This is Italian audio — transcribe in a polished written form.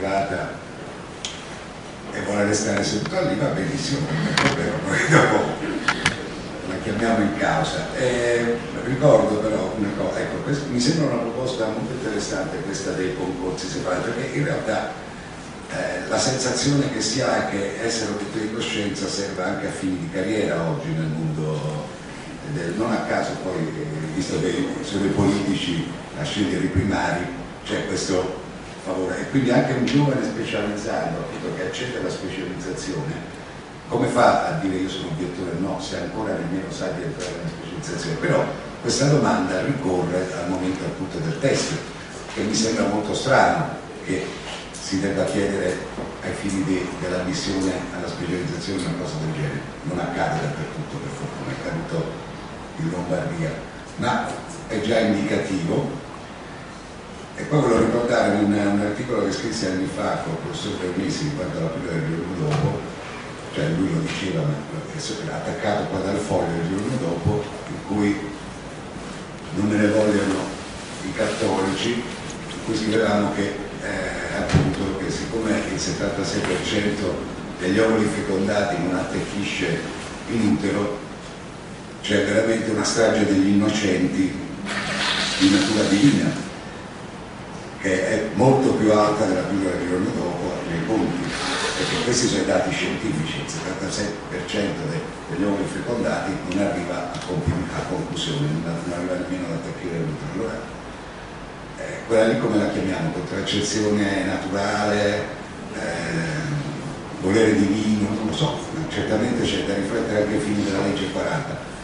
privata e vuole restare seduta lì, va benissimo, non è problema, poi dopo la chiamiamo in causa. Ricordo però una cosa, ecco, mi sembra una proposta molto interessante questa dei concorsi separati, perché in realtà la sensazione che si ha è che essere obiettivo di coscienza serve anche a fini di carriera oggi nel mondo non a caso poi, visto che sono i politici a scegliere i primari, c'è questo favore, e quindi anche un giovane specializzato, appunto, che accede alla specializzazione, come fa a dire io sono obiettore? No, se ancora nemmeno sa di entrare nella specializzazione. Però questa domanda ricorre al momento appunto del test, che mi sembra molto strano che si debba chiedere ai fini dell'ammissione alla specializzazione una cosa del genere. Non accade dappertutto, per fortuna, è accaduto in Lombardia, ma è già indicativo. E poi volevo ricordare un articolo che scrissi anni fa con il professor Permessi riguardo alla pillola del giorno dopo, cioè lui lo diceva, ma era attaccato qua dal Foglio il giorno dopo, in cui non me ne vogliono i cattolici, in cui scrivevamo che appunto che siccome il 76% degli ovuli fecondati non attecchisce in utero, c'è veramente una strage degli innocenti di natura divina, che è molto più alta della pillola del giorno dopo nei conti, perché questi sono i dati scientifici. Il 76% degli ovuli fecondati non arriva a conclusione, non arriva nemmeno ad attecchire l'utero. Allora, quella lì come la chiamiamo? Contraccezione naturale, volere divino, non lo so, certamente c'è da riflettere anche ai fini della legge 40.